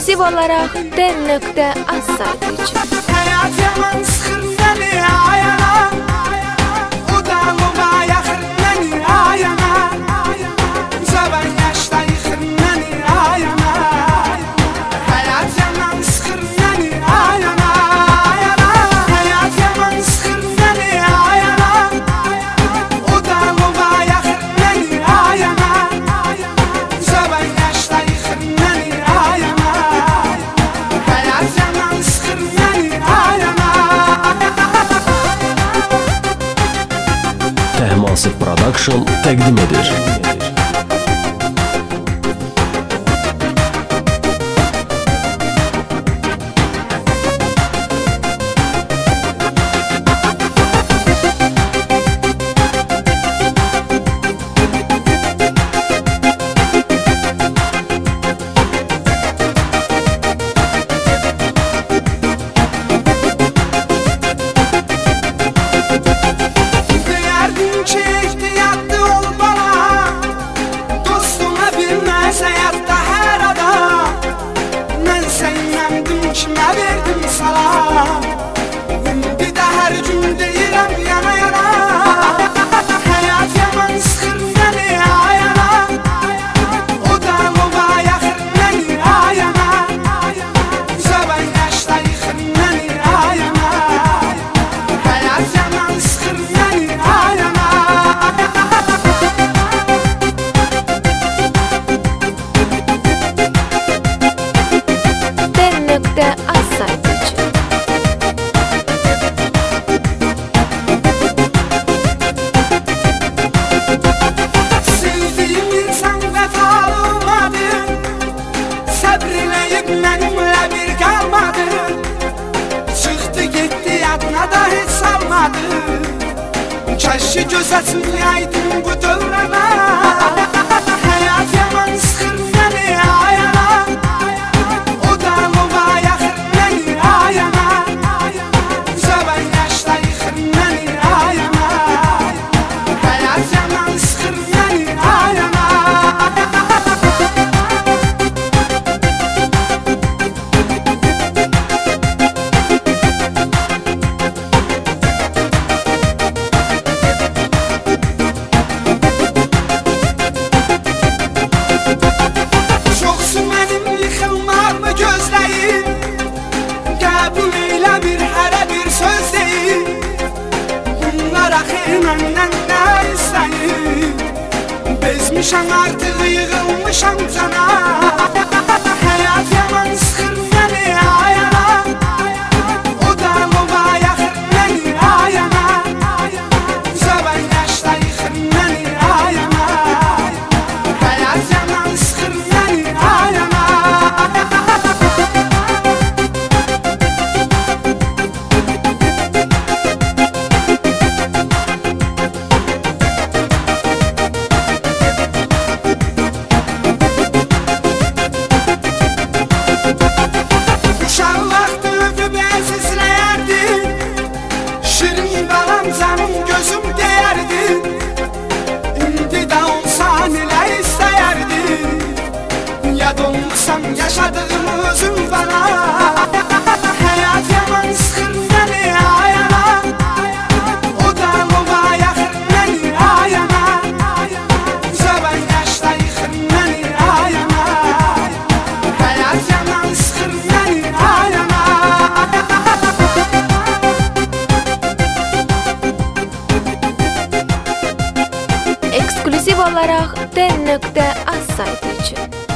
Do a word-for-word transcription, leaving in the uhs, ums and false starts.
Ekskluziv olaraq den.az saytı üçün. Hayat yaman sıxır məni ayana, o da lova yaxır məni ayana, cavan yaşda yıxır məni ayana. Hayat yaman sıxır məni ayana, ayana. Hayat yaman sıxır məni ayana, o da lova yaxır məni ayana, cavan yaşda yıxır məni ayana. Hayat yaman sıxır məni ayana. Təhmasib Production təqdim edir. Deyərdim ki, ehtiyatlı ol bana, dostuna bilməz həyatda hər adam. Mən sənləndim kimə verdim salam, indi də hər gün deyirəm yana yana. Həyat yaman sıxır məni ayana, o da lova yaxır məni ayana, cavan yaşda yıxır məni ayana. Hayat yaman sıxır məni ayana. den.az saytı üçün. Sevdiyim insan vəfalı olmadı, səbr eləyib mənimlə bir qalmadı. Çıxdı getdi yadına da heç salmadı, kəşki göz açmayaydım bu dövrana. Həyat yaman sıxır məni ayana, o da lova yaxır məni ayana, cavan yaşda yıxır məni ayana. Hayat yaman sıxır məni ayana. Çoxsu mənim yıxılmağımı gözləyir, qəbul eylə bir hərə bir söz deyir. Bunlar axı məndən nə istəyir, bezmişəm artıq yığılmışam cana. Həyat yaman sıxır məni ayana, o da lova yaxır məni ayana, cavan yaşda yıxır məni ayana. Hayat yaman sıxır məni ayana. Uşaq vaxtı öpüb əzizləyərdi, şirin balam canım gözüm deyərdi. İndi də olsa nə istəyərdi, yad olmuşam yaşadığım özüm bana. Həyat yaman sıxır məni ayana, o da lova yaxır məni ayana, cavan yaşda yıxır məni ayana. Hayat yaman sıxır məni ayana. Ekskluziv olaraq den.az saytı üçün.